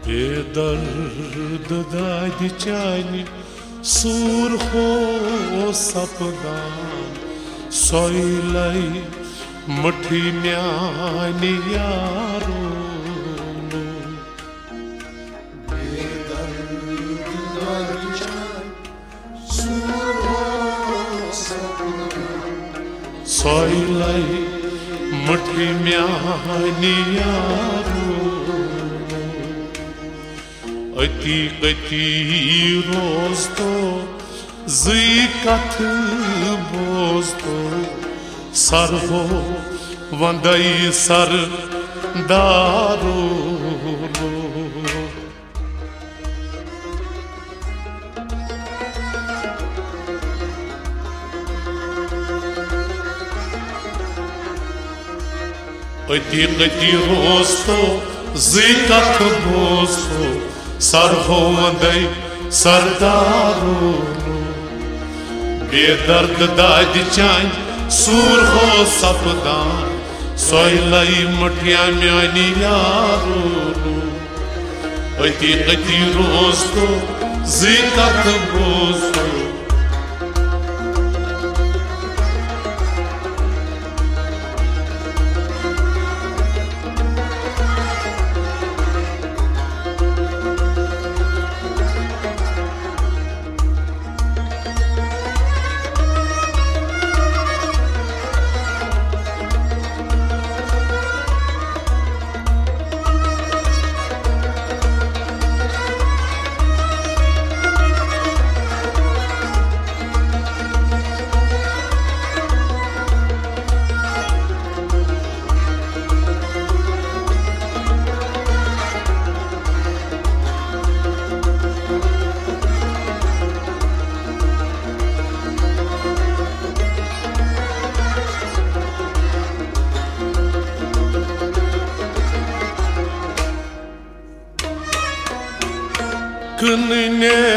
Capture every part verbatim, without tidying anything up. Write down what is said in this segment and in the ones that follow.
बेदर्द दाद चानि सूर हो सपना सोइलाई मठी म्यानि यारो सोइलाई मठी म्यानि यारो अति अति रोज तो जी कथ बोज तो सर हो वंदई सर दारो अति अति रोज तो जी कथ बोज तो सर हो वंदई सरदारो बेदर्द दाद चान सूर हो सपना सोइलाई मठिया म्यानि यारो अति अति रोज तो जी कथ बोज तो कनने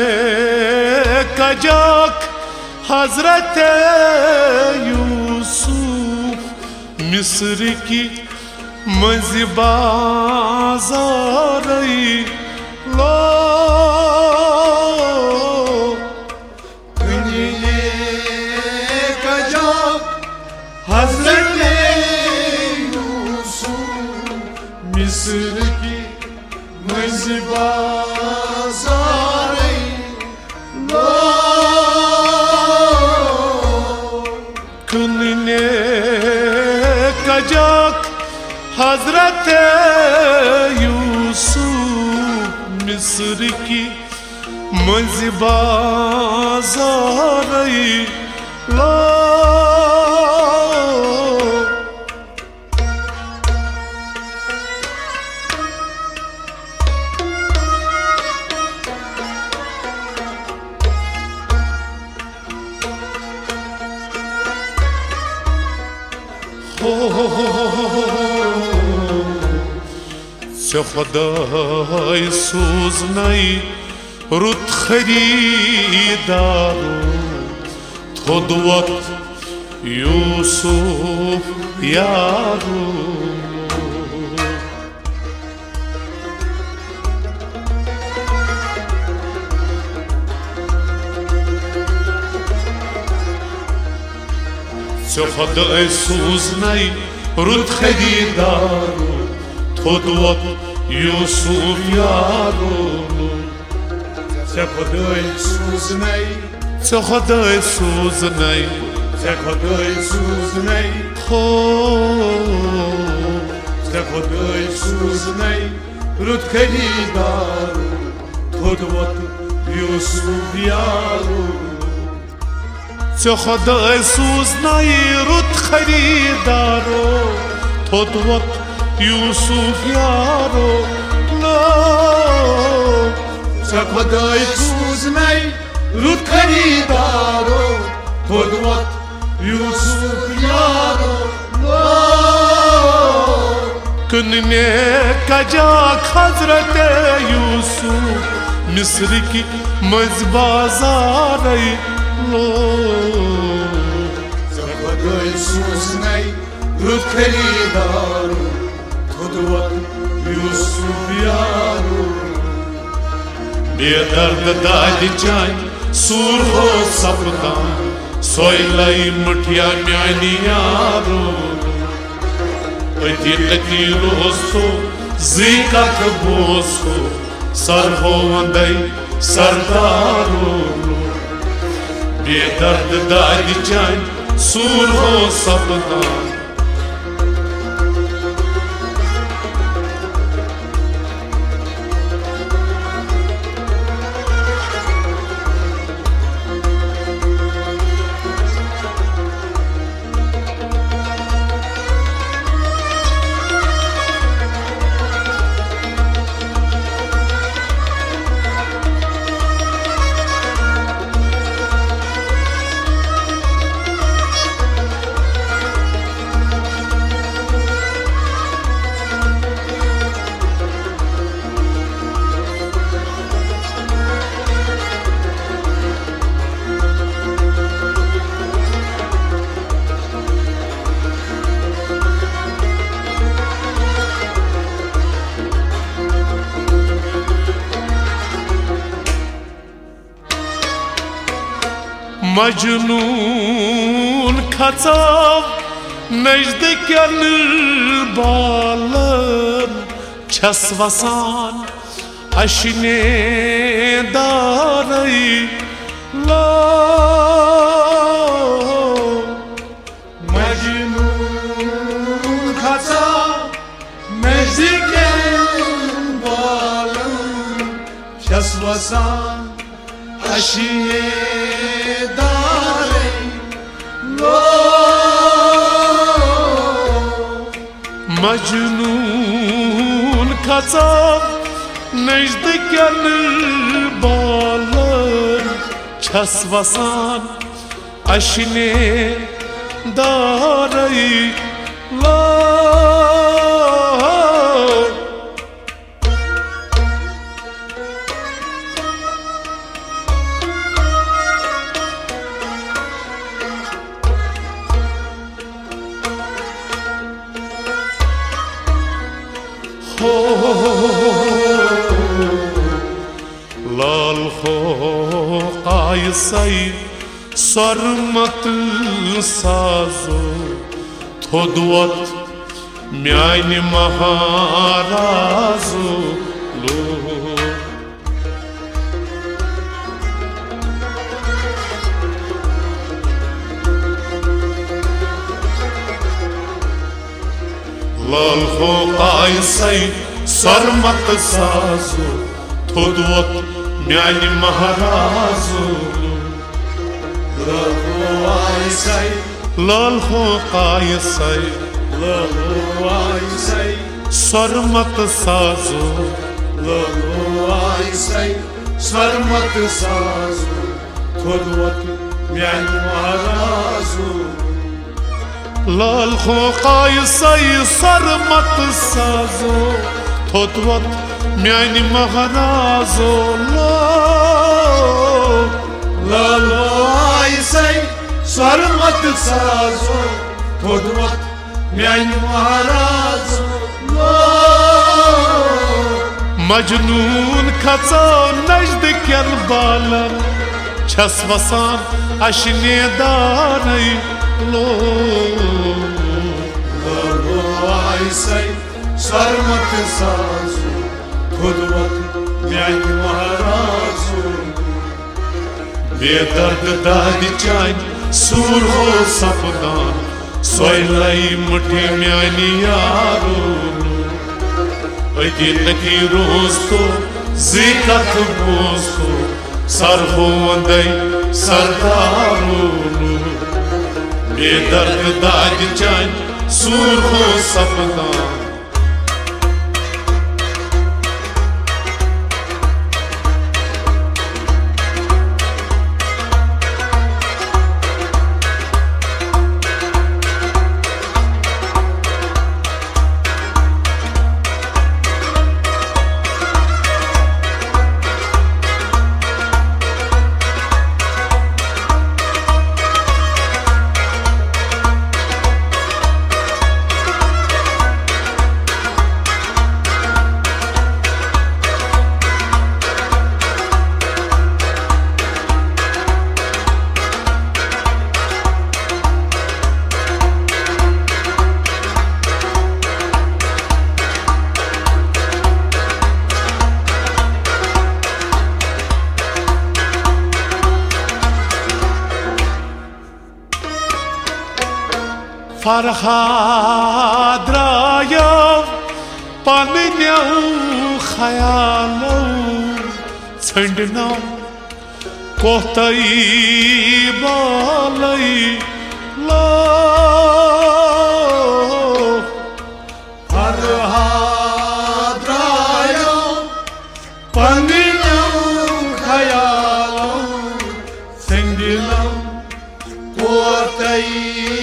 कजाक हजरत यूसुफ मिस्र की मज़बाज़ारई लो कनने कजाक हजरत यूसुफ मिस्र की मज़बाज़ारई कनने कजाक हजरत यूसुफ मिस्र की मज़बाज़ारई लो चे खुदाई सूज़नाई रुत खरीदारो थोद वक्त यूसुफ यारो चे खुदाई सूज़नाई रुत खरीदारो थोद वक्त यूसुफ यारो चे खुदाई सूज़नाई चे खुदाई सूज़नाई चे खुदाई सूज़नाई हो चे खुदाई सूज़नाई रुत खरीदारो थोद वक्त यूसुफ यारो चे खुदाई सूज़नाई रुत खरीदारो थोद वक्त यूसुफ यारो लो चे खुदाई सूज़नाई रुत खरीदारो थोद वक्त यूसुफ यारो लो कनने कजाक हजरत यूसुफ मिस्र की मज़बाज़ारई लो चे खुदाई सूज़नाई रुत खरीदारो थोद वक्त यूसुफ यारो बेदर्द दाद चान सूर हो सपदान सोयलाई मठिया म्यानी यारो अति अति रोस्तो जिकत बोसो सर हो वंदई सरदारो बेदर्द दाद चान सूर हो सपदान मजनून खचाव नजदीकन बालन छस वसान अशने दारई ला मजनून खचाव नजदीकन बालन छस वसान अशने मजनून खचाव नजदीकन बालन छस वसान अशने दारई ला लाल हो कायसई सरमत साजो थोदवत म्यान महाराजो लो लाल हो कायसई सरमत साजो थोदवत म्यान महाराजो लाल हो कायसई लाल हो कायसई लाल हो कायसई सरमत साजो लाल हो कायसई सरमत साजो थोदवत म्यान महाराजो लाल हो कायसई सरमत साजो थोदवत म्यान महाराजो लाल हो कायसई सरमत साजो थोदवत म्यान महाराजो मजनून खचाव नजदीकन बालन छस वसान अशने दारई लो लाल हो कायसई सरमत साजो थोदवत म्यान महाराजो बेदर्द दाद चान सूर हो सपदान सोयलाई मुठे म्यानी यारो अति अति रोस्तो जिकत बोस्तो सर हो वंदई सरदारो बेदर्द दाद चान सूर हो सपदान फरहाद द्रायव पन्न्यो ख्यालो छंडनो कोतई बालई लो फरहाद द्रायव पन्न्यो ख्यालो छंडनो कोतई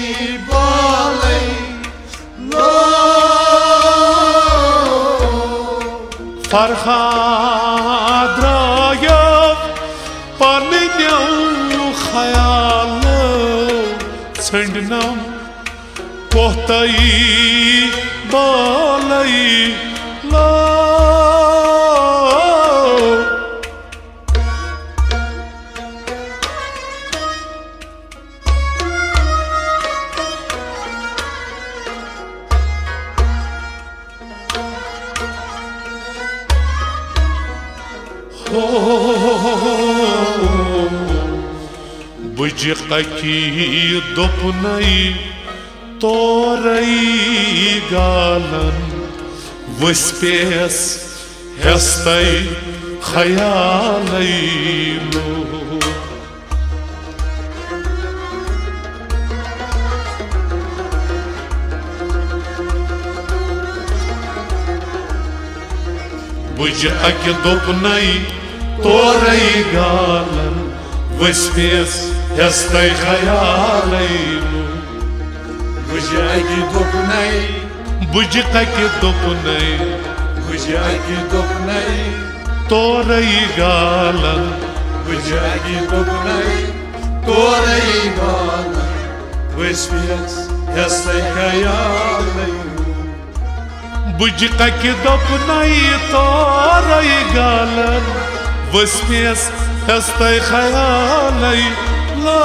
फरहाद द्रायव पन्न्यो ख्यालो छंडनो कोतई बालई लो बुजकी दोपनई तोरई गालन वस्पेस हस्तई ख्यालई लो बुजकी दोपनई तोरई गालन वस्पेस हस्तई ख्यालई लो बुजकी दोपनई बुजकी दोपनई बुजकी दोपनई तोरई गालन बुजकी दोपनई तोरई गालन वस्पेस हस्तई ख्यालई बुजकी दोपनई तोरई गालन वस्पेस हस्तई ख्यालई लो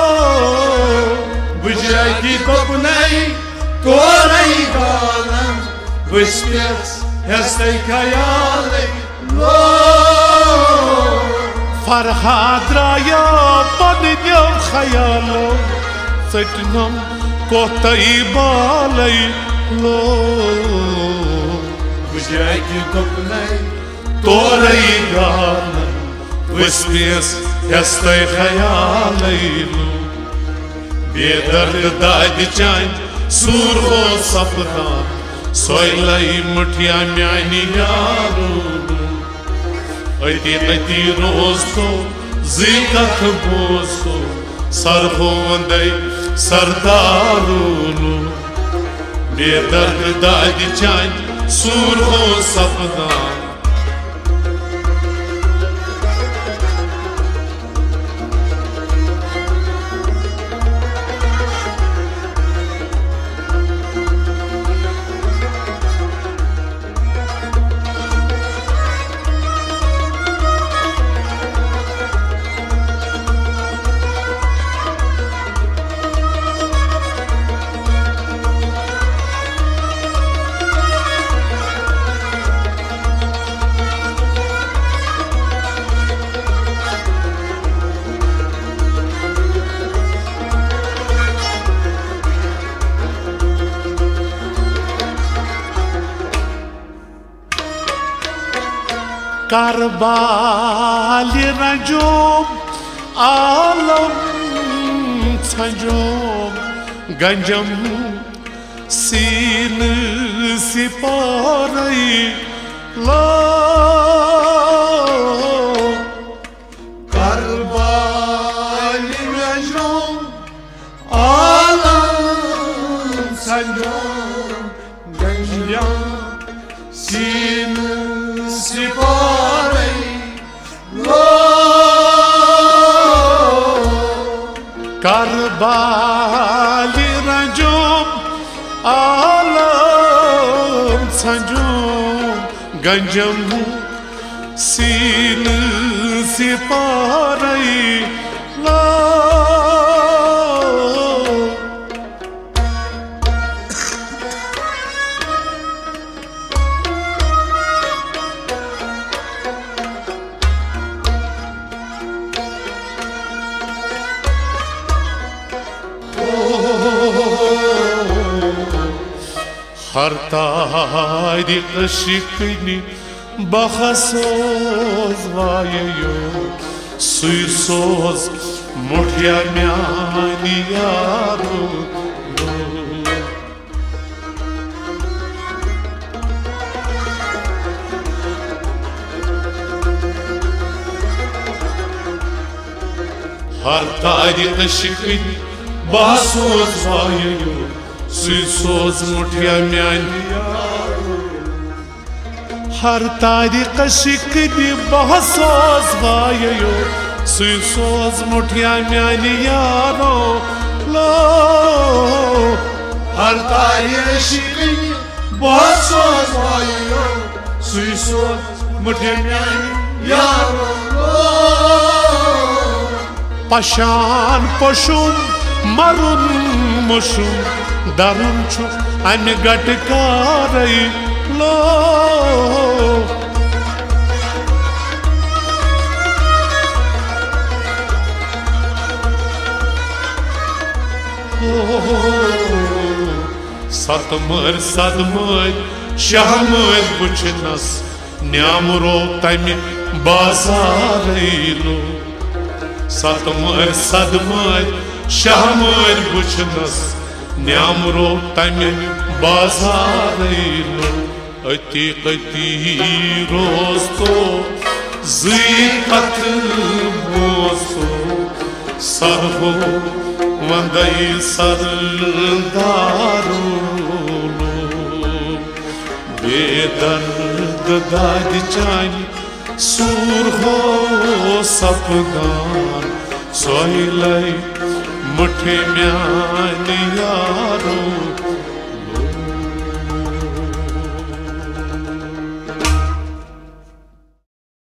बुजकी दोपनई तोरई गालन वस्पेस हस्तई ख्यालई लो फरहाद द्रायव पन्न्यो ख्यालो छंडनो कोतई बालई लो बुजकी दोपनई तोरई गालन वस्पेस हस्तई ख्यालई लो बेदर्द दाद चान सूरहो सपदान सोयलई मठिया म्यानी यारो अति अति रोज तो जिकत बोसो सरहो वंदई सरदारो बेदर्द दाद चान सूरहो सपदान Karbali rajum alam sanjum ganjam sin siparai la Karbali rajum alam sanjum ganjam sin siparai lo Karbali rajum alam sanjum ganjam sin siparai la oh हर तारीख शिकनी बहसोज वायो सुई सोज मुठिया म्यानी यारो हर तारीख शिकनी बहसोज वायो सुई सोज मुठिया म्यानी हर तारीख शिकनी बहसोज वायो सुई सोज मुठिया म्यानी यारो लो हर तारीख शिकनी बहसोज वायो सुई सोज मुठिया म्यानी यारो लो पशान पशुम मरुन मुशुम दरुन छु अन गटकारई लो सतमर सदमर शहमर बुचनस न्यामरो तमि बाजारई लो सतमर सदमर शहमर बुचनस न्यामरो तमि बाजारई लो अति कति रोस्तो ज़ीक़त बोसो सरहो वंदई सरदारो लो बेदर्द दाद चानी सूर हो सपगान सोइलाई मुठे म्यानी यारो